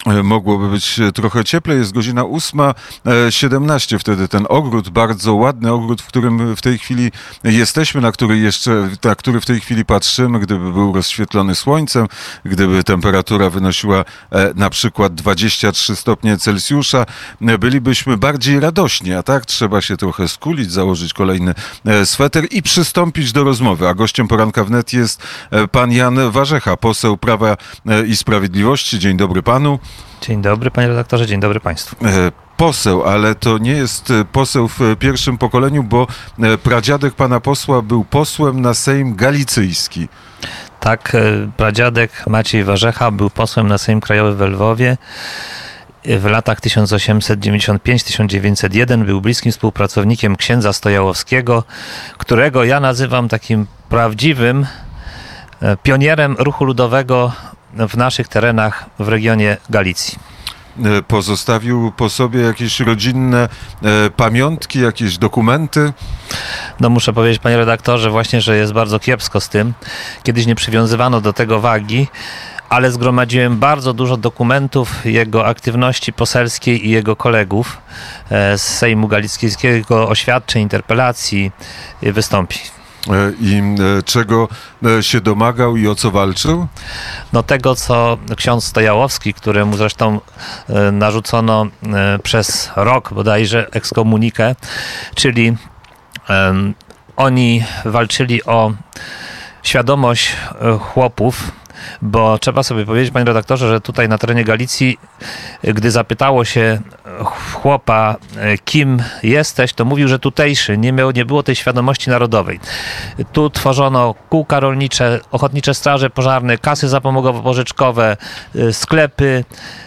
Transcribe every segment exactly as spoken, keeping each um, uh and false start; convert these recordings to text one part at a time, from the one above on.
Mogłoby być trochę cieplej. Jest godzina ósma siedemnaście. Wtedy ten ogród, bardzo ładny ogród, w którym w tej chwili jesteśmy, na który jeszcze, na który w tej chwili patrzymy, gdyby był rozświetlony słońcem, gdyby temperatura wynosiła na przykład dwadzieścia trzy stopnie Celsjusza, bylibyśmy bardziej radośni, a tak trzeba się trochę skulić, założyć kolejny sweter i przystąpić do rozmowy. A gościem poranka wnet jest pan Jan Warzecha, poseł Prawa i Sprawiedliwości. Dzień dobry panu. Dzień dobry, panie redaktorze, dzień dobry państwu. Poseł, ale to nie jest poseł w pierwszym pokoleniu, bo pradziadek pana posła był posłem na Sejm Galicyjski. Tak, pradziadek Maciej Warzecha był posłem na Sejm Krajowy w Lwowie. W latach tysiąc osiemset dziewięćdziesiąt piąty do tysiąc dziewięćset pierwszego był bliskim współpracownikiem księdza Stojałowskiego, którego ja nazywam takim prawdziwym pionierem ruchu ludowego w naszych terenach w regionie Galicji. Pozostawił po sobie jakieś rodzinne e, pamiątki, jakieś dokumenty? No muszę powiedzieć, panie redaktorze, właśnie, że jest bardzo kiepsko z tym. Kiedyś nie przywiązywano do tego wagi, ale zgromadziłem bardzo dużo dokumentów jego aktywności poselskiej i jego kolegów e, z Sejmu Galickiego, oświadczeń, interpelacji, wystąpień. I czego się domagał i o co walczył? No tego, co ksiądz Stojałowski, któremu zresztą narzucono przez rok bodajże ekskomunikę, czyli um, oni walczyli o świadomość chłopów, bo trzeba sobie powiedzieć, panie redaktorze, że tutaj na terenie Galicji, gdy zapytało się chłopa, kim jesteś, to mówił, że tutejszy, nie, miał, nie było tej świadomości narodowej. Tu tworzono kółka rolnicze, ochotnicze straże pożarne, kasy zapomogowo-pożyczkowe, sklepy,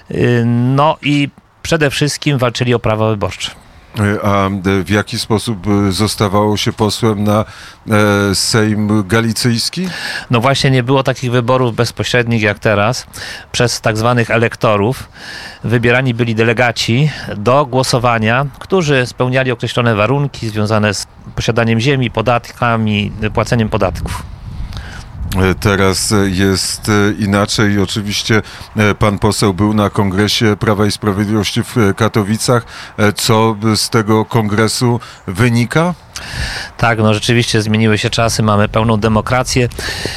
no i przede wszystkim walczyli o prawa wyborcze. A w jaki sposób zostawało się posłem na Sejm Galicyjski? No właśnie nie było takich wyborów bezpośrednich jak teraz. Przez tak zwanych elektorów wybierani byli delegaci do głosowania, którzy spełniali określone warunki związane z posiadaniem ziemi, podatkami, płaceniem podatków. Teraz jest inaczej. Oczywiście pan poseł był na kongresie Prawa i Sprawiedliwości w Katowicach. Co z tego kongresu wynika? Tak, no rzeczywiście zmieniły się czasy, mamy pełną demokrację.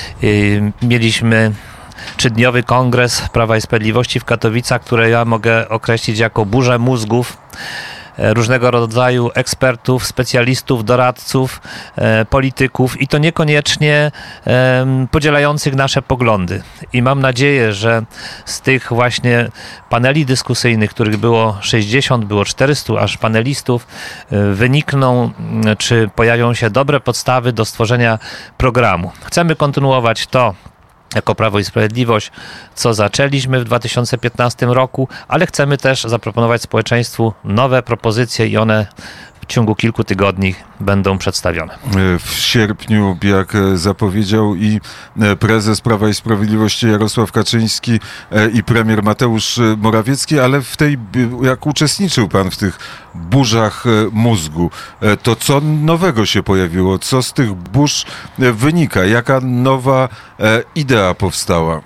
Mieliśmy trzydniowy kongres Prawa i Sprawiedliwości w Katowicach, który ja mogę określić jako burzę mózgów różnego rodzaju ekspertów, specjalistów, doradców, e, polityków i to niekoniecznie e, podzielających nasze poglądy. I mam nadzieję, że z tych właśnie paneli dyskusyjnych, których było sześćdziesiąt, było czterystu aż panelistów, e, wynikną, czy pojawią się dobre podstawy do stworzenia programu. Chcemy kontynuować to, jako Prawo i Sprawiedliwość, co zaczęliśmy w dwa tysiące piętnastym roku, ale chcemy też zaproponować społeczeństwu nowe propozycje i one w ciągu kilku tygodni będą przedstawione. W sierpniu, jak zapowiedział i prezes Prawa i Sprawiedliwości Jarosław Kaczyński i premier Mateusz Morawiecki, ale w tej, jak uczestniczył pan w tych burzach mózgu, to co nowego się pojawiło? Co z tych burz wynika? Jaka nowa idea powstała?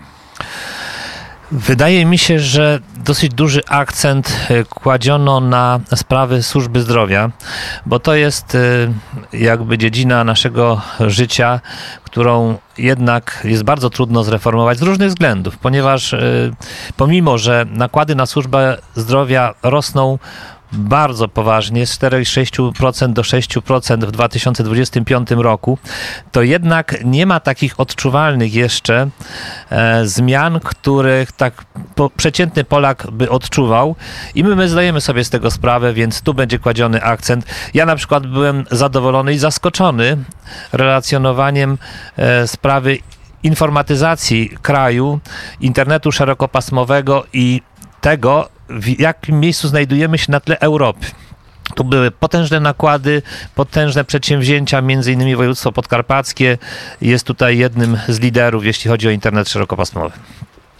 Wydaje mi się, że dosyć duży akcent kładziono na sprawy służby zdrowia, bo to jest jakby dziedzina naszego życia, którą jednak jest bardzo trudno zreformować z różnych względów, ponieważ pomimo, że nakłady na służbę zdrowia rosną bardzo poważnie, z cztery przecinek sześć procent do sześć procent w dwa tysiące dwudziestym piątym roku, to jednak nie ma takich odczuwalnych jeszcze e, zmian, których tak po, przeciętny Polak by odczuwał i my, my zdajemy sobie z tego sprawę, więc tu będzie kładziony akcent. Ja na przykład byłem zadowolony i zaskoczony relacjonowaniem e, sprawy informatyzacji kraju, internetu szerokopasmowego i tego, w jakim miejscu znajdujemy się na tle Europy. Tu były potężne nakłady, potężne przedsięwzięcia, między innymi województwo podkarpackie jest tutaj jednym z liderów, jeśli chodzi o internet szerokopasmowy.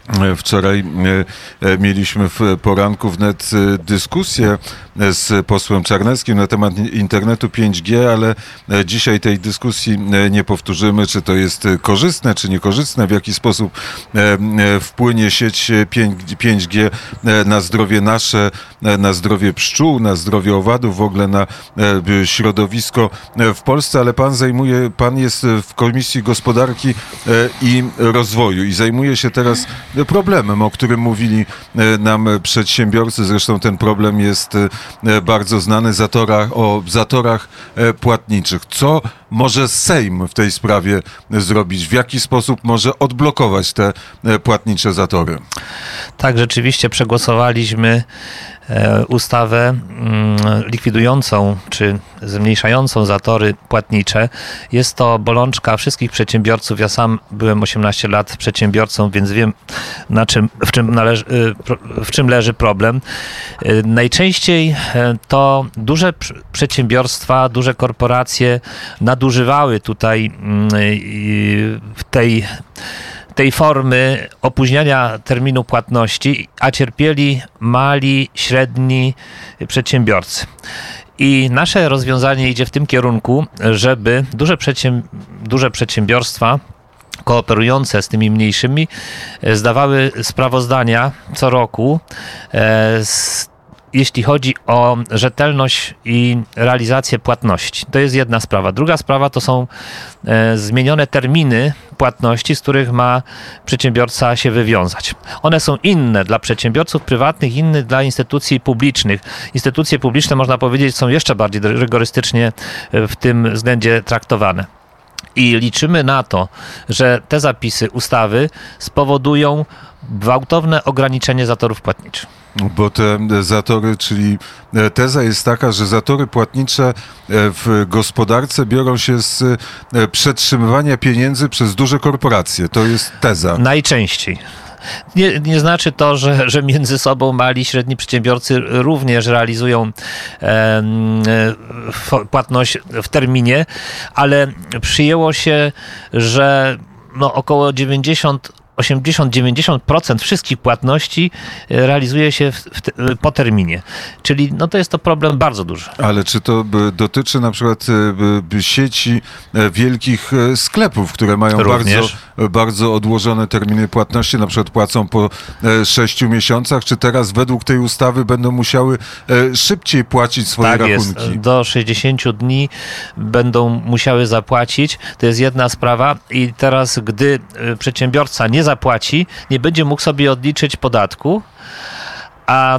Wczoraj mieliśmy w poranku wnet dyskusję z posłem Czarneckim na temat internetu pięć G, ale dzisiaj tej dyskusji nie powtórzymy, czy to jest korzystne, czy niekorzystne, w jaki sposób wpłynie sieć pięć G na zdrowie nasze, na zdrowie pszczół, na zdrowie owadów, w ogóle na środowisko w Polsce, ale pan zajmuje, pan jest w Komisji Gospodarki i Rozwoju i zajmuje się teraz problemem, o którym mówili nam przedsiębiorcy. Zresztą ten problem jest bardzo znany, zatorach, o zatorach płatniczych. Co może Sejm w tej sprawie zrobić? W jaki sposób może odblokować te płatnicze zatory? Tak, rzeczywiście przegłosowaliśmy ustawę likwidującą czy zmniejszającą zatory płatnicze. Jest to bolączka wszystkich przedsiębiorców. Ja sam byłem osiemnaście lat przedsiębiorcą, więc wiem, na czym, w, czym należy, w czym leży problem. Najczęściej to duże przedsiębiorstwa, duże korporacje nadużywały tutaj w tej tej formy opóźniania terminu płatności, a cierpieli mali, średni przedsiębiorcy. I nasze rozwiązanie idzie w tym kierunku, żeby duże, przedsięb- duże przedsiębiorstwa kooperujące z tymi mniejszymi zdawały sprawozdania co roku z jeśli chodzi o rzetelność i realizację płatności. To jest jedna sprawa. Druga sprawa to są e, zmienione terminy płatności, z których ma przedsiębiorca się wywiązać. One są inne dla przedsiębiorców prywatnych, inne dla instytucji publicznych. Instytucje publiczne, można powiedzieć, są jeszcze bardziej rygorystycznie w tym względzie traktowane. I liczymy na to, że te zapisy ustawy spowodują gwałtowne ograniczenie zatorów płatniczych. Bo te zatory, czyli teza jest taka, że zatory płatnicze w gospodarce biorą się z przetrzymywania pieniędzy przez duże korporacje. To jest teza. Najczęściej. Nie, nie znaczy to, że, że między sobą mali i średni przedsiębiorcy również realizują e, e, płatność w terminie, ale przyjęło się, że no około dziewięćdziesiąt osiemdziesiąt do dziewięćdziesięciu procent wszystkich płatności realizuje się w, w, po terminie. Czyli no to jest to problem bardzo duży. Ale czy to dotyczy na przykład sieci wielkich sklepów, które mają bardzo, bardzo odłożone terminy płatności, na przykład płacą po sześciu miesiącach, czy teraz według tej ustawy będą musiały szybciej płacić swoje tak rachunki? Jest. Do sześćdziesięciu dni będą musiały zapłacić. To jest jedna sprawa i teraz, gdy przedsiębiorca nie zapłaci, nie będzie mógł sobie odliczyć podatku, a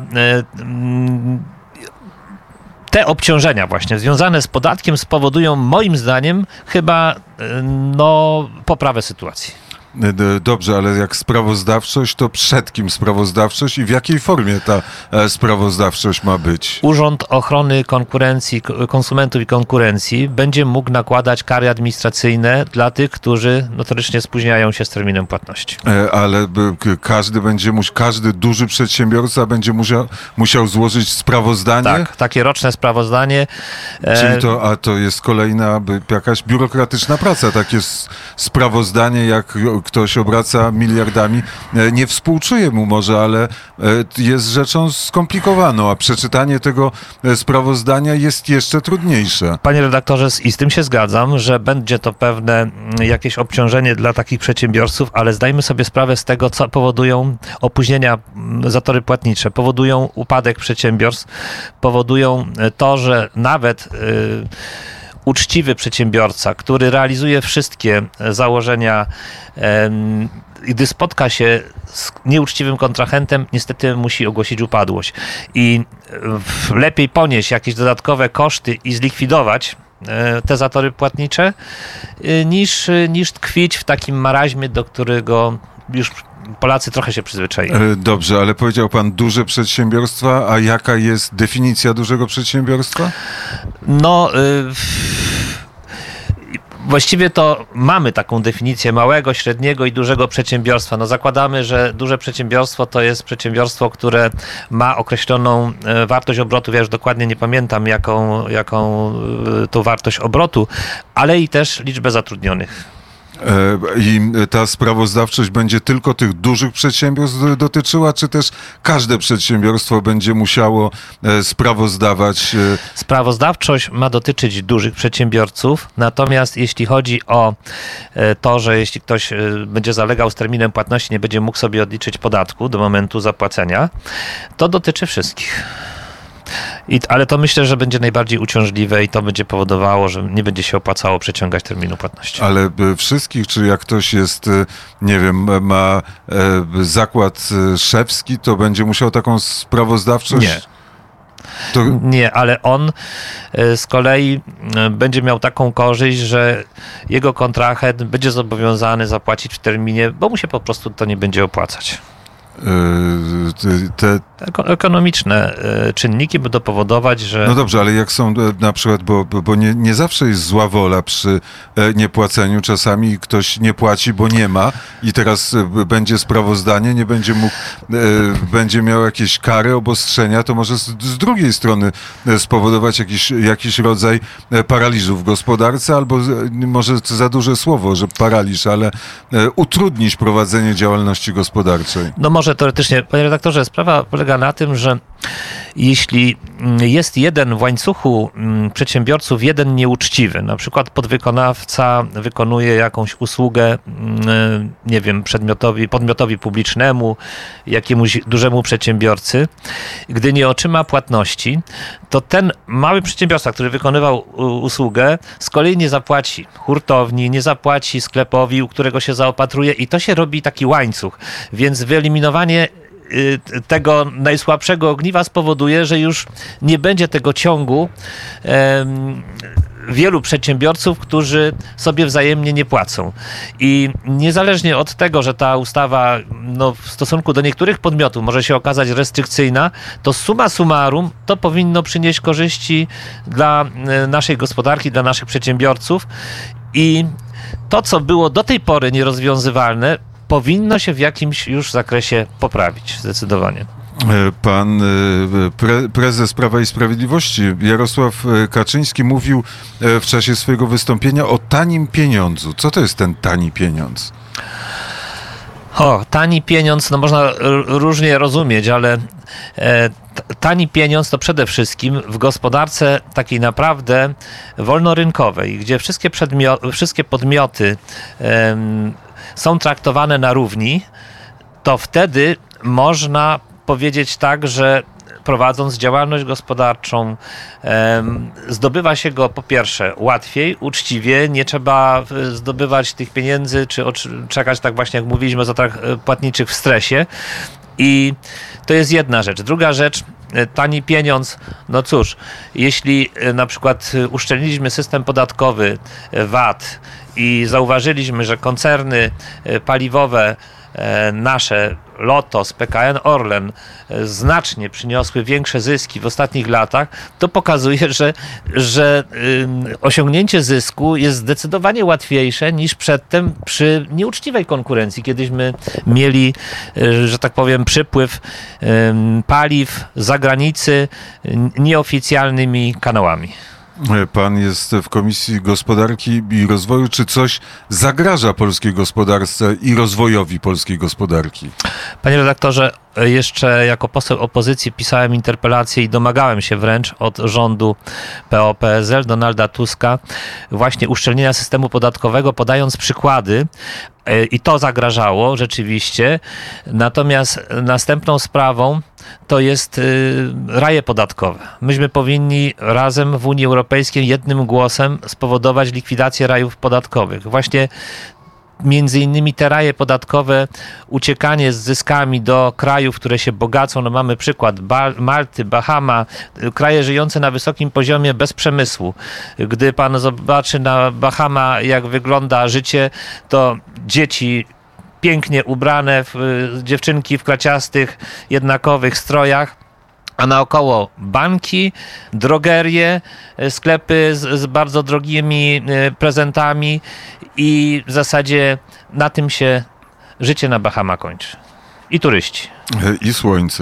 te obciążenia właśnie związane z podatkiem spowodują moim zdaniem chyba no, poprawę sytuacji. Dobrze, ale jak sprawozdawczość, to przed kim sprawozdawczość i w jakiej formie ta sprawozdawczość ma być? Urząd Ochrony Konkurencji, Konsumentów i Konkurencji będzie mógł nakładać kary administracyjne dla tych, którzy notorycznie spóźniają się z terminem płatności. Ale każdy będzie musiał, każdy duży przedsiębiorca będzie musiał, musiał złożyć sprawozdanie? Tak, takie roczne sprawozdanie. Czyli to, a to jest kolejna jakaś biurokratyczna praca, takie sprawozdanie, jak ktoś obraca miliardami, nie współczuje mu może, ale jest rzeczą skomplikowaną, a przeczytanie tego sprawozdania jest jeszcze trudniejsze. Panie redaktorze, i z tym się zgadzam, że będzie to pewne jakieś obciążenie dla takich przedsiębiorców, ale zdajmy sobie sprawę z tego, co powodują opóźnienia, zatory płatnicze, powodują upadek przedsiębiorstw, powodują to, że nawet yy, uczciwy przedsiębiorca, który realizuje wszystkie założenia, gdy spotka się z nieuczciwym kontrahentem, niestety musi ogłosić upadłość. I lepiej ponieść jakieś dodatkowe koszty i zlikwidować te zatory płatnicze, niż, niż tkwić w takim maraźmie, do którego już Polacy trochę się przyzwyczaili. Dobrze, ale powiedział pan duże przedsiębiorstwa, a jaka jest definicja dużego przedsiębiorstwa? No, y, właściwie to mamy taką definicję małego, średniego i dużego przedsiębiorstwa. No zakładamy, że duże przedsiębiorstwo to jest przedsiębiorstwo, które ma określoną wartość obrotów. Ja już dokładnie nie pamiętam, jaką, jaką to wartość obrotu, ale i też liczbę zatrudnionych. I ta sprawozdawczość będzie tylko tych dużych przedsiębiorstw dotyczyła, czy też każde przedsiębiorstwo będzie musiało sprawozdawać? Sprawozdawczość ma dotyczyć dużych przedsiębiorców, natomiast jeśli chodzi o to, że jeśli ktoś będzie zalegał z terminem płatności, nie będzie mógł sobie odliczyć podatku do momentu zapłacenia, to dotyczy wszystkich. I, ale to myślę, że będzie najbardziej uciążliwe i to będzie powodowało, że nie będzie się opłacało przeciągać terminu płatności. Ale wszystkich, czy jak ktoś jest, nie wiem, ma zakład szewski, to będzie musiał taką sprawozdawczość? Nie. To... Nie, ale on z kolei będzie miał taką korzyść, że jego kontrahent będzie zobowiązany zapłacić w terminie, bo mu się po prostu to nie będzie opłacać. Te... Ekonomiczne czynniki będą powodować, że... No dobrze, ale jak są na przykład, bo, bo nie, nie zawsze jest zła wola przy niepłaceniu. Czasami ktoś nie płaci, bo nie ma i teraz będzie sprawozdanie, nie będzie mógł, będzie miał jakieś kary, obostrzenia, to może z, z drugiej strony spowodować jakiś, jakiś rodzaj paraliżu w gospodarce, albo może za duże słowo, że paraliż, ale utrudnić prowadzenie działalności gospodarczej. No może teoretycznie, panie redaktorze, sprawa polega na tym, że jeśli jest jeden w łańcuchu przedsiębiorców, jeden nieuczciwy, na przykład podwykonawca wykonuje jakąś usługę, nie wiem, przedmiotowi, podmiotowi publicznemu, jakiemuś dużemu przedsiębiorcy, gdy nie otrzyma płatności, to ten mały przedsiębiorca, który wykonywał usługę, z kolei nie zapłaci hurtowni, nie zapłaci sklepowi, u którego się zaopatruje i to się robi taki łańcuch, więc wyeliminowanie tego najsłabszego ogniwa spowoduje, że już nie będzie tego ciągu em, wielu przedsiębiorców, którzy sobie wzajemnie nie płacą. I niezależnie od tego, że ta ustawa no, w stosunku do niektórych podmiotów może się okazać restrykcyjna, to summa summarum to powinno przynieść korzyści dla naszej gospodarki, dla naszych przedsiębiorców i to, co było do tej pory nierozwiązywalne, powinno się w jakimś już zakresie poprawić, zdecydowanie. Pan pre, prezes Prawa i Sprawiedliwości Jarosław Kaczyński mówił w czasie swojego wystąpienia o tanim pieniądzu. Co to jest ten tani pieniądz? O, tani pieniądz, no można różnie rozumieć, ale e, tani pieniądz to przede wszystkim w gospodarce takiej naprawdę wolnorynkowej, gdzie wszystkie, przedmio- wszystkie podmioty e, są traktowane na równi, to wtedy można powiedzieć tak, że prowadząc działalność gospodarczą zdobywa się go po pierwsze łatwiej, uczciwie, nie trzeba zdobywać tych pieniędzy, czy czekać, tak właśnie jak mówiliśmy o zatratach płatniczych w stresie. I to jest jedna rzecz. Druga rzecz, tani pieniądz, no cóż, jeśli na przykład uszczelniliśmy system podatkowy V A T i zauważyliśmy, że koncerny paliwowe nasze, Lotos, P K N, Orlen znacznie przyniosły większe zyski w ostatnich latach, to pokazuje, że, że osiągnięcie zysku jest zdecydowanie łatwiejsze niż przedtem przy nieuczciwej konkurencji, kiedyśmy mieli, że tak powiem, przypływ paliw z zagranicy nieoficjalnymi kanałami. Pan jest w Komisji Gospodarki i Rozwoju. Czy coś zagraża polskiej gospodarce i rozwojowi polskiej gospodarki? Panie redaktorze, jeszcze jako poseł opozycji pisałem interpelację i domagałem się wręcz od rządu P O P S L Donalda Tuska właśnie uszczelnienia systemu podatkowego, podając przykłady. I to zagrażało rzeczywiście. Natomiast następną sprawą to jest raje podatkowe. Myśmy powinni razem w Unii Europejskiej jednym głosem spowodować likwidację rajów podatkowych. Właśnie między innymi te raje podatkowe, uciekanie z zyskami do krajów, które się bogacą. No mamy przykład ba- Malty, Bahama, kraje żyjące na wysokim poziomie bez przemysłu. Gdy pan zobaczy na Bahama, jak wygląda życie, to dzieci pięknie ubrane, w, dziewczynki w kraciastych, jednakowych strojach, a naokoło banki, drogerie, sklepy z, z bardzo drogimi prezentami i w zasadzie na tym się życie na Bahama kończy. I turyści. I słońce.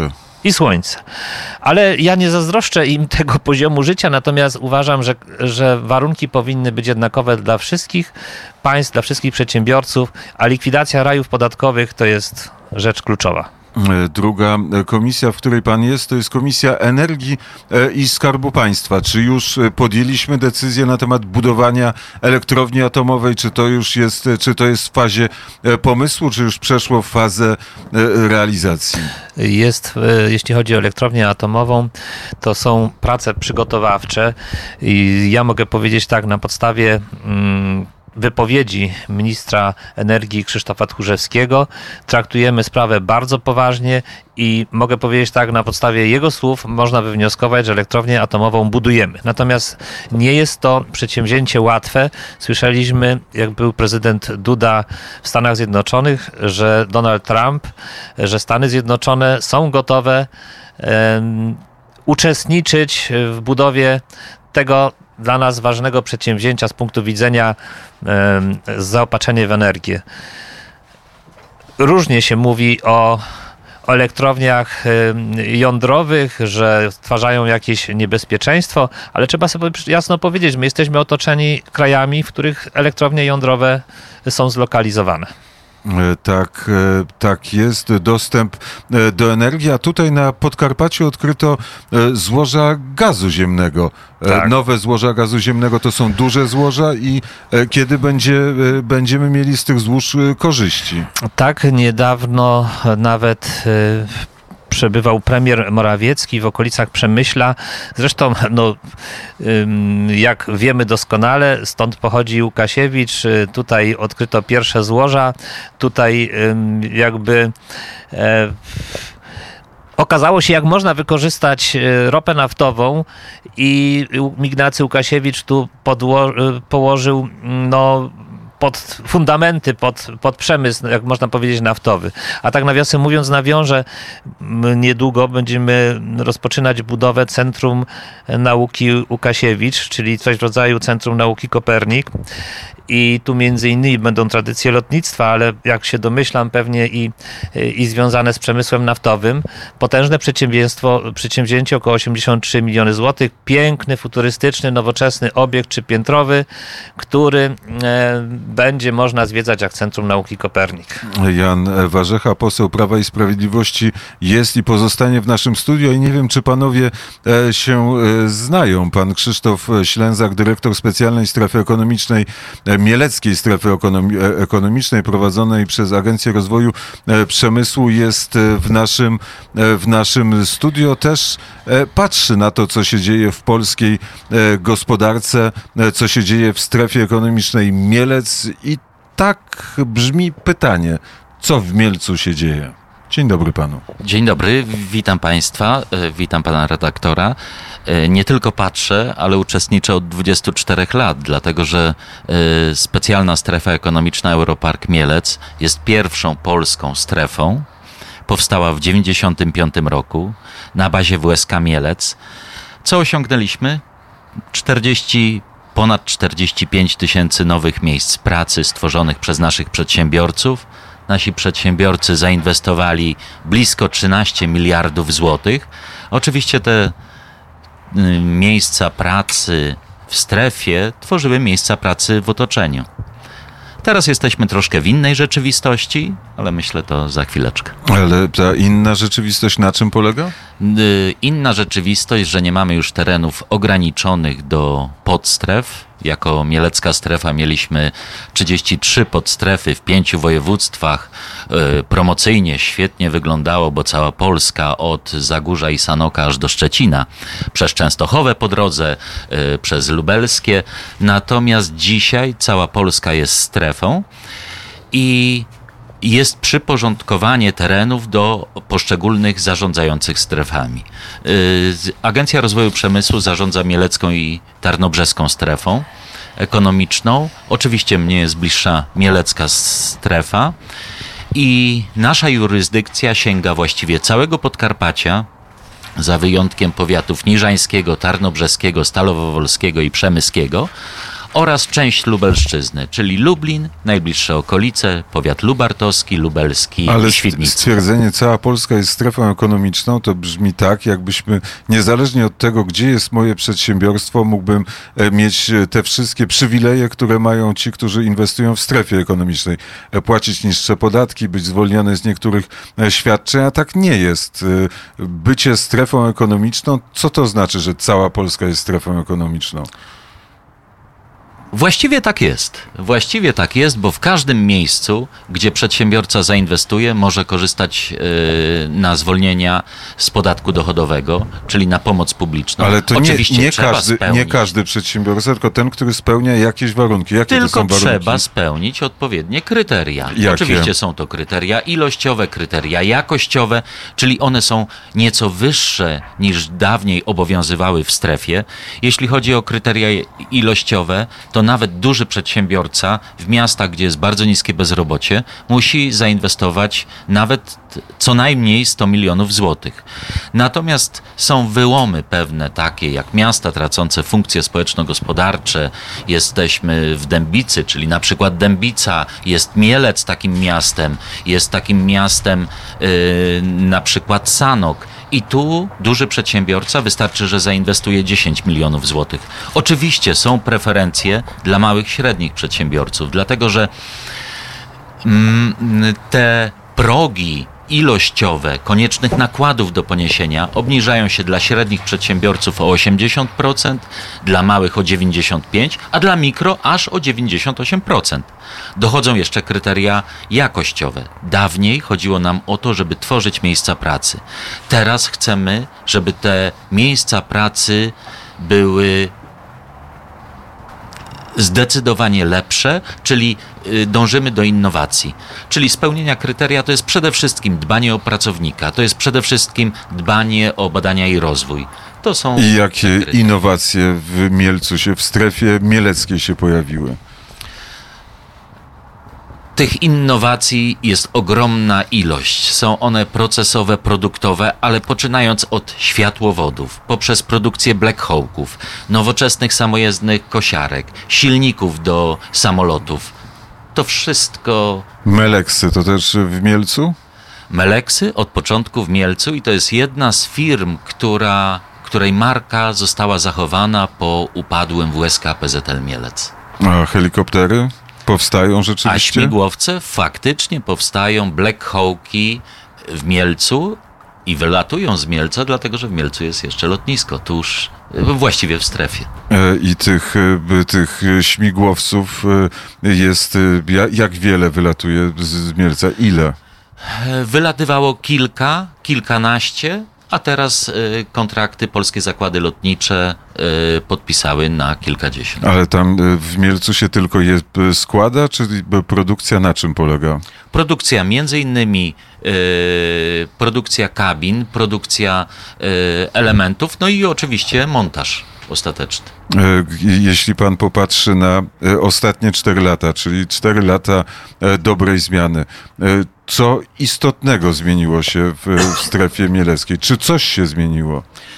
i słońce. Ale ja nie zazdroszczę im tego poziomu życia, natomiast uważam, że, że warunki powinny być jednakowe dla wszystkich państw, dla wszystkich przedsiębiorców, a likwidacja rajów podatkowych to jest rzecz kluczowa. Druga komisja, w której pan jest, to jest Komisja Energii i Skarbu Państwa. Czy już podjęliśmy decyzję na temat budowania elektrowni atomowej? Czy to już jest, czy to jest w fazie pomysłu, czy już przeszło w fazę realizacji? Jest, jeśli chodzi o elektrownię atomową, to są prace przygotowawcze i ja mogę powiedzieć tak, na podstawie mm, wypowiedzi ministra energii Krzysztofa Tchórzewskiego traktujemy sprawę bardzo poważnie i mogę powiedzieć tak, na podstawie jego słów można wywnioskować, że elektrownię atomową budujemy. Natomiast nie jest to przedsięwzięcie łatwe. Słyszeliśmy, jak był prezydent Duda w Stanach Zjednoczonych, że Donald Trump, że Stany Zjednoczone są gotowe um, uczestniczyć w budowie tego dla nas ważnego przedsięwzięcia z punktu widzenia um, zaopatrzenia w energię. Różnie się mówi o, o elektrowniach um, jądrowych, że stwarzają jakieś niebezpieczeństwo, ale trzeba sobie jasno powiedzieć, my jesteśmy otoczeni krajami, w których elektrownie jądrowe są zlokalizowane. Tak, tak jest. Dostęp do energii, a tutaj na Podkarpaciu odkryto złoża gazu ziemnego. Tak. Nowe złoża gazu ziemnego to są duże złoża i kiedy będzie, będziemy mieli z tych złóż korzyści? Tak, niedawno nawet przebywał premier Morawiecki w okolicach Przemyśla. Zresztą, no, jak wiemy doskonale, stąd pochodzi Łukasiewicz. Tutaj odkryto pierwsze złoża. Tutaj jakby e, okazało się, jak można wykorzystać ropę naftową i Ignacy Łukasiewicz tu podło- położył no, pod fundamenty, pod, pod przemysł, jak można powiedzieć, naftowy. A tak nawiasem mówiąc, nawiążę, niedługo będziemy rozpoczynać budowę Centrum Nauki Łukasiewicz, czyli coś w rodzaju Centrum Nauki Kopernik. I tu między innymi będą tradycje lotnictwa, ale jak się domyślam pewnie i, i związane z przemysłem naftowym. Potężne przedsiębiorstwo, przedsięwzięcie, około osiemdziesiąt trzy miliony złotych. Piękny, futurystyczny, nowoczesny obiekt trzypiętrowy, który e, będzie można zwiedzać jak Centrum Nauki Kopernik. Jan Warzecha, poseł Prawa i Sprawiedliwości, jest i pozostanie w naszym studiu i nie wiem, czy panowie e, się e, znają. Pan Krzysztof Ślęzak, dyrektor specjalnej strefy ekonomicznej Mieleckiej Strefy Ekonomi- Ekonomicznej prowadzonej przez Agencję Rozwoju Przemysłu, jest w naszym, w naszym studio. Też patrzy na to, co się dzieje w polskiej gospodarce, co się dzieje w strefie ekonomicznej Mielec i tak brzmi pytanie, co w Mielcu się dzieje? Dzień dobry panu. Dzień dobry, witam państwa, witam pana redaktora. Nie tylko patrzę, ale uczestniczę od dwudziestu czterech lat, dlatego że specjalna strefa ekonomiczna Europark Mielec jest pierwszą polską strefą. Powstała w dziewięćdziesiątym piątym roku na bazie W S K Mielec. Co osiągnęliśmy? czterdzieści ponad czterdzieści pięć tysięcy nowych miejsc pracy stworzonych przez naszych przedsiębiorców. Nasi przedsiębiorcy zainwestowali blisko trzynaście miliardów złotych. Oczywiście te y, miejsca pracy w strefie tworzyły miejsca pracy w otoczeniu. Teraz jesteśmy troszkę w innej rzeczywistości, ale myślę to za chwileczkę. Ale ta inna rzeczywistość na czym polega? Y, inna rzeczywistość, że nie mamy już terenów ograniczonych do podstref. Jako mielecka strefa mieliśmy trzydzieści trzy podstrefy w pięciu województwach. Promocyjnie świetnie wyglądało, bo cała Polska od Zagórza i Sanoka aż do Szczecina, przez Częstochowę po drodze, przez Lubelskie. Natomiast dzisiaj cała Polska jest strefą i jest przyporządkowanie terenów do poszczególnych zarządzających strefami. Agencja Rozwoju Przemysłu zarządza mielecką i tarnobrzeską strefą ekonomiczną. Oczywiście mnie jest bliższa mielecka strefa i nasza jurysdykcja sięga właściwie całego Podkarpacia, za wyjątkiem powiatów niżańskiego, tarnobrzeskiego, stalowowolskiego i przemyskiego, oraz część Lubelszczyzny, czyli Lublin, najbliższe okolice, powiat lubartowski, lubelski Ale i Świdnica. stwierdzenie, cała Polska jest strefą ekonomiczną, to brzmi tak, jakbyśmy niezależnie od tego, gdzie jest moje przedsiębiorstwo, mógłbym mieć te wszystkie przywileje, które mają ci, którzy inwestują w strefie ekonomicznej. Płacić niższe podatki, być zwolniony z niektórych świadczeń, a tak nie jest. Bycie strefą ekonomiczną, co to znaczy, że cała Polska jest strefą ekonomiczną? Właściwie tak jest. Właściwie tak jest, bo w każdym miejscu, gdzie przedsiębiorca zainwestuje, może korzystać yy, na zwolnienia z podatku dochodowego, czyli na pomoc publiczną. Ale to Oczywiście nie, nie, trzeba każdy, spełnić, nie każdy przedsiębiorca, tylko ten, który spełnia jakieś warunki. Jakie tylko to są warunki? trzeba spełnić odpowiednie kryteria. Jakie? Oczywiście są to kryteria ilościowe, kryteria jakościowe, czyli one są nieco wyższe niż dawniej obowiązywały w strefie. Jeśli chodzi o kryteria ilościowe, to nawet duży przedsiębiorca w miastach, gdzie jest bardzo niskie bezrobocie, musi zainwestować nawet co najmniej sto milionów złotych. Natomiast są wyłomy pewne takie, jak miasta tracące funkcje społeczno-gospodarcze. Jesteśmy w Dębicy, czyli na przykład Dębica, jest Mielec takim miastem, jest takim miastem yy, na przykład Sanok. I tu duży przedsiębiorca wystarczy, że zainwestuje dziesięć milionów złotych. Oczywiście są preferencje dla małych, średnich przedsiębiorców, dlatego że mm, te progi ilościowe koniecznych nakładów do poniesienia obniżają się dla średnich przedsiębiorców o osiemdziesiąt procent, dla małych o dziewięćdziesiąt pięć procent, a dla mikro aż o dziewięćdziesiąt osiem procent. Dochodzą jeszcze kryteria jakościowe. Dawniej chodziło nam o to, żeby tworzyć miejsca pracy. Teraz chcemy, żeby te miejsca pracy były zdecydowanie lepsze, czyli dążymy do innowacji. Czyli spełnienia kryteria to jest przede wszystkim dbanie o pracownika, to jest przede wszystkim dbanie o badania i rozwój. To są I jakie innowacje w Mielcu się, w strefie mieleckiej się pojawiły? Tych innowacji jest ogromna ilość. Są one procesowe, produktowe, ale poczynając od światłowodów, poprzez produkcję black hawków, nowoczesnych samojezdnych kosiarek, silników do samolotów. To wszystko... Meleksy to też w Mielcu? Meleksy od początku w Mielcu i to jest jedna z firm, która, której marka została zachowana po upadłym W S K P Z L Mielec. A helikoptery? Powstają A rzeczywiście? śmigłowce faktycznie powstają, Black Hawki w Mielcu i wylatują z Mielca, dlatego że w Mielcu jest jeszcze lotnisko, tuż, właściwie w strefie. I tych, tych śmigłowców jest, jak wiele wylatuje z Mielca? Ile? Wylatywało kilka, kilkanaście, a teraz y, kontrakty polskie zakłady lotnicze y, podpisały na kilkadziesiąt. Ale tam w Mielcu się tylko je składa, czy produkcja na czym polega? Produkcja między innymi y, produkcja kabin, produkcja y, elementów, no i oczywiście montaż ostateczny. Jeśli pan popatrzy na ostatnie cztery lata, czyli cztery lata dobrej zmiany, co istotnego zmieniło się w, w strefie mieleckiej? Czy coś się zmieniło?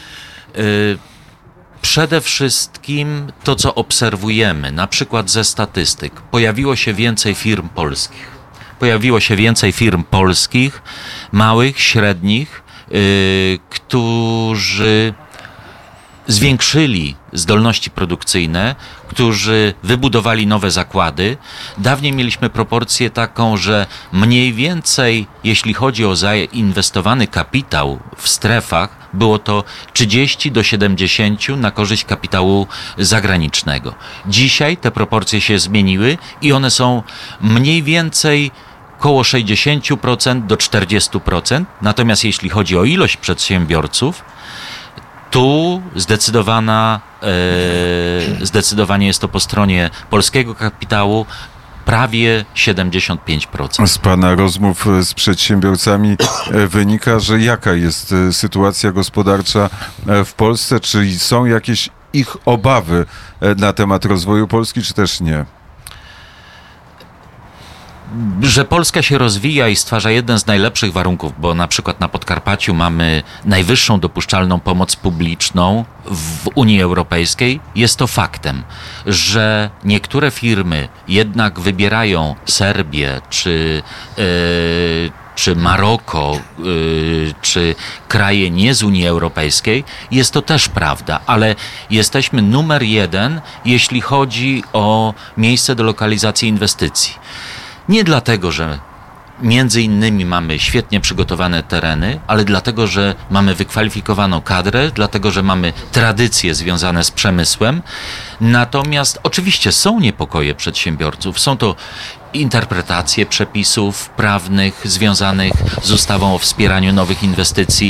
Przede wszystkim to, co obserwujemy, na przykład ze statystyk. Pojawiło się więcej firm polskich. Pojawiło się więcej firm polskich, małych, średnich, yy, którzy zwiększyli zdolności produkcyjne, którzy wybudowali nowe zakłady. Dawniej mieliśmy proporcję taką, że mniej więcej, jeśli chodzi o zainwestowany kapitał w strefach, było to trzydzieści do siedemdziesięciu na korzyść kapitału zagranicznego. Dzisiaj te proporcje się zmieniły i one są mniej więcej około sześćdziesiąt procent do czterdziestu procent. Natomiast jeśli chodzi o ilość przedsiębiorców, tu zdecydowana, e, zdecydowanie jest to po stronie polskiego kapitału prawie siedemdziesiąt pięć procent. Z pana rozmów z przedsiębiorcami wynika, że jaka jest sytuacja gospodarcza w Polsce? Czy są jakieś ich obawy na temat rozwoju Polski, czy też nie? że Polska się rozwija i stwarza jeden z najlepszych warunków, bo na przykład na Podkarpaciu mamy najwyższą dopuszczalną pomoc publiczną w Unii Europejskiej, jest to faktem, że niektóre firmy jednak wybierają Serbię czy, yy, czy Maroko, yy, czy kraje nie z Unii Europejskiej, jest to też prawda, ale jesteśmy numer jeden, jeśli chodzi o miejsce do lokalizacji inwestycji. Nie dlatego, że między innymi mamy świetnie przygotowane tereny, ale dlatego, że mamy wykwalifikowaną kadrę, dlatego, że mamy tradycje związane z przemysłem. Natomiast oczywiście są niepokoje przedsiębiorców. Są to interpretacje przepisów prawnych związanych z ustawą o wspieraniu nowych inwestycji.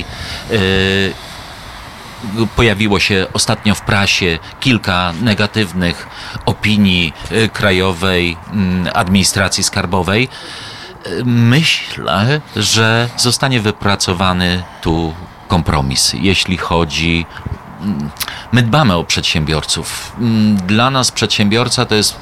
Pojawiło się ostatnio w prasie kilka negatywnych opinii Krajowej Administracji Skarbowej. Myślę, że zostanie wypracowany tu kompromis, jeśli chodzi... My dbamy o przedsiębiorców. Dla nas przedsiębiorca to jest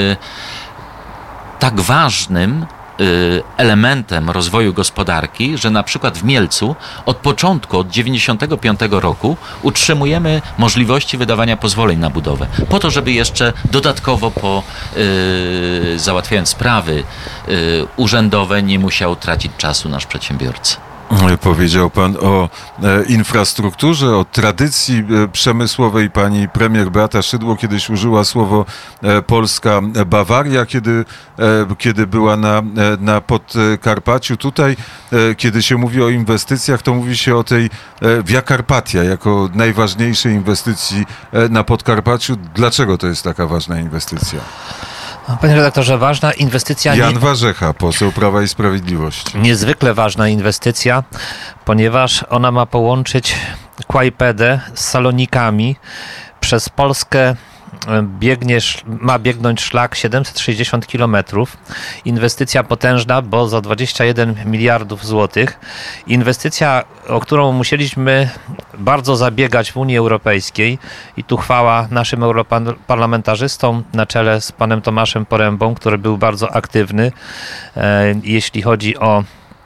tak ważnym elementem rozwoju gospodarki, że na przykład w Mielcu od początku, od dziewięćdziesiątego piątego roku utrzymujemy możliwości wydawania pozwoleń na budowę. Po to, żeby jeszcze dodatkowo po yy, załatwiając sprawy yy, urzędowe nie musiał tracić czasu nasz przedsiębiorca. Powiedział pan o e, infrastrukturze, o tradycji e, przemysłowej. Pani premier Beata Szydło kiedyś użyła słowo e, polska Bawaria, kiedy, e, kiedy była na, e, na Podkarpaciu. Tutaj, e, kiedy się mówi o inwestycjach, to mówi się o tej e, Via Carpatia jako najważniejszej inwestycji e, na Podkarpaciu. Dlaczego to jest taka ważna inwestycja? Panie redaktorze, ważna inwestycja... Jan nie... Warzecha, poseł Prawa i Sprawiedliwości. Niezwykle ważna inwestycja, ponieważ ona ma połączyć Kłajpedę z Salonikami. Przez Polskę biegnie, ma biegnąć szlak siedemset sześćdziesiąt kilometrów. Inwestycja potężna, bo za dwadzieścia jeden miliardów złotych. Inwestycja, o którą musieliśmy bardzo zabiegać w Unii Europejskiej i tu chwała naszym europarlamentarzystom na czele z panem Tomaszem Porębą, który był bardzo aktywny, jeśli chodzi o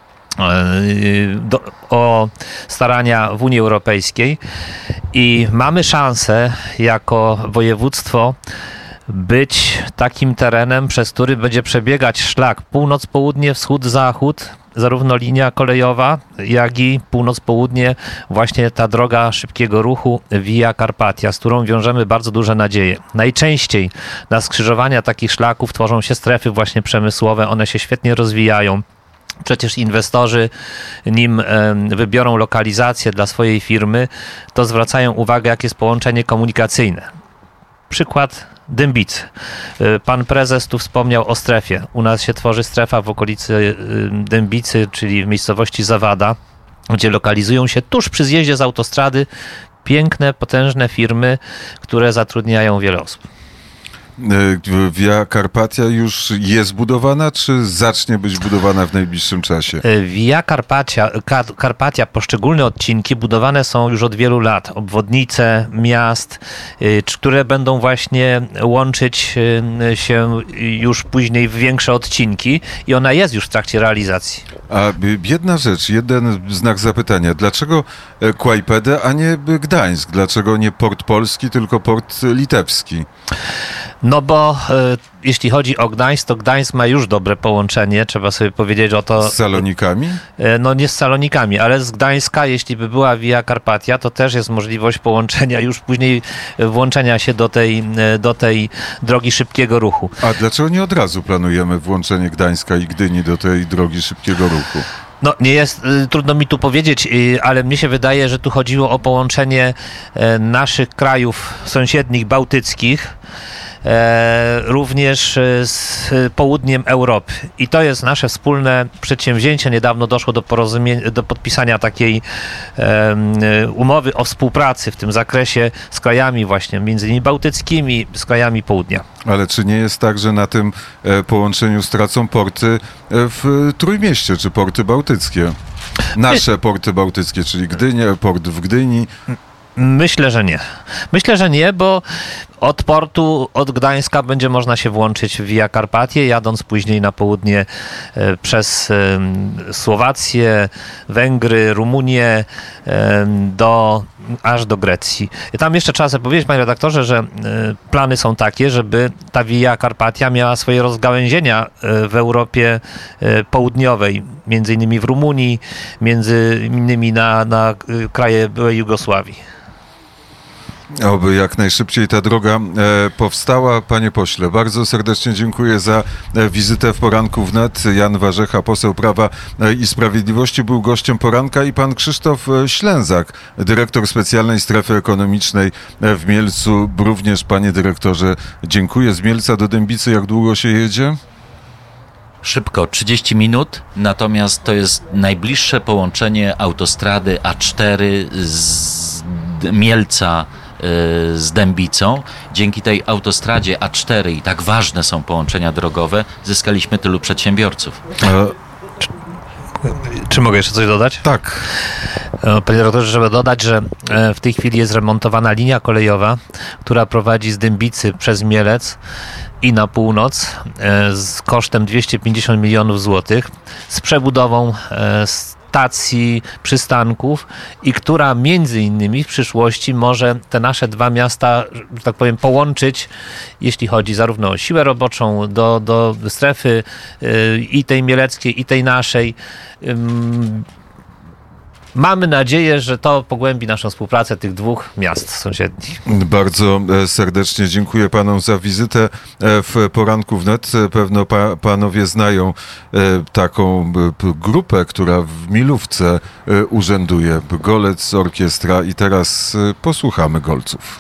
Do, o starania w Unii Europejskiej i mamy szansę jako województwo być takim terenem, przez który będzie przebiegać szlak północ-południe, wschód-zachód, zarówno linia kolejowa, jak i północ-południe, właśnie ta droga szybkiego ruchu Via Carpatia, z którą wiążemy bardzo duże nadzieje. Najczęściej na skrzyżowania takich szlaków tworzą się strefy właśnie przemysłowe, one się świetnie rozwijają. Przecież inwestorzy, nim wybiorą lokalizację dla swojej firmy, to zwracają uwagę, jakie jest połączenie komunikacyjne. Przykład Dębicy. Pan prezes tu wspomniał o strefie. U nas się tworzy strefa w okolicy Dębicy, czyli w miejscowości Zawada, gdzie lokalizują się tuż przy zjeździe z autostrady piękne, potężne firmy, które zatrudniają wiele osób. Via Carpatia już jest budowana, czy zacznie być budowana w najbliższym czasie? Via Carpatia, Carpatia, poszczególne odcinki budowane są już od wielu lat. Obwodnice miast, które będą właśnie łączyć się już później w większe odcinki i ona jest już w trakcie realizacji. A jedna rzecz, jeden znak zapytania. Dlaczego Kłajpedę, a nie Gdańsk? Dlaczego nie port polski, tylko port litewski? No bo y, jeśli chodzi o Gdańsk, to Gdańsk ma już dobre połączenie, trzeba sobie powiedzieć o to... Z Salonikami? Y, no nie z Salonikami, ale z Gdańska, jeśli by była Via Carpatia, to też jest możliwość połączenia, już później włączenia się do tej, do tej drogi szybkiego ruchu. A dlaczego nie od razu planujemy włączenie Gdańska i Gdyni do tej drogi szybkiego ruchu? No nie jest, trudno mi tu powiedzieć, ale mnie się wydaje, że tu chodziło o połączenie naszych krajów sąsiednich, bałtyckich, również z południem Europy. I to jest nasze wspólne przedsięwzięcie. Niedawno doszło do porozumienia, do podpisania takiej umowy o współpracy w tym zakresie z krajami właśnie, między innymi bałtyckimi, z krajami południa. Ale czy nie jest tak, że na tym połączeniu stracą porty w Trójmieście, czy porty bałtyckie? Nasze porty bałtyckie, czyli Gdynia, port w Gdyni. Myślę, że nie. Myślę, że nie, bo Od portu, od Gdańska będzie można się włączyć w Via Carpatię, jadąc później na południe e, przez e, Słowację, Węgry, Rumunię, e, do, aż do Grecji. I tam jeszcze trzeba sobie powiedzieć, panie redaktorze, że e, plany są takie, żeby ta Via Carpatia miała swoje rozgałęzienia e, w Europie e, Południowej, między innymi w Rumunii, między innymi na, na e, kraje byłej Jugosławii. Oby jak najszybciej ta droga e, powstała. Panie pośle, bardzo serdecznie dziękuję za e, wizytę w Poranku Wnet. Jan Warzecha, poseł Prawa e, i Sprawiedliwości, był gościem poranka, i pan Krzysztof e, Ślęzak, dyrektor Specjalnej Strefy Ekonomicznej e, w Mielcu. Również, panie dyrektorze, dziękuję. Z Mielca do Dębicy jak długo się jedzie? Szybko, trzydzieści minut, natomiast to jest najbliższe połączenie autostrady A cztery z Mielca z Dębicą. Dzięki tej autostradzie A cztery, i tak ważne są połączenia drogowe, zyskaliśmy tylu przedsiębiorców. E... Czy, czy mogę jeszcze coś dodać? Tak. Panie dyrektorze, żeby dodać, że w tej chwili jest remontowana linia kolejowa, która prowadzi z Dębicy przez Mielec i na północ z kosztem dwieście pięćdziesiąt milionów złotych, z przebudową stacji, przystanków, i która między innymi w przyszłości może te nasze dwa miasta, że tak powiem, połączyć, jeśli chodzi zarówno o siłę roboczą do, do strefy i tej mieleckiej, i tej naszej. Mamy nadzieję, że to pogłębi naszą współpracę tych dwóch miast sąsiednich. Bardzo serdecznie dziękuję panom za wizytę w Poranku Wnet. Pewno pa, panowie znają taką grupę, która w Milówce urzęduje. Golec Orkiestra, i teraz posłuchamy golców.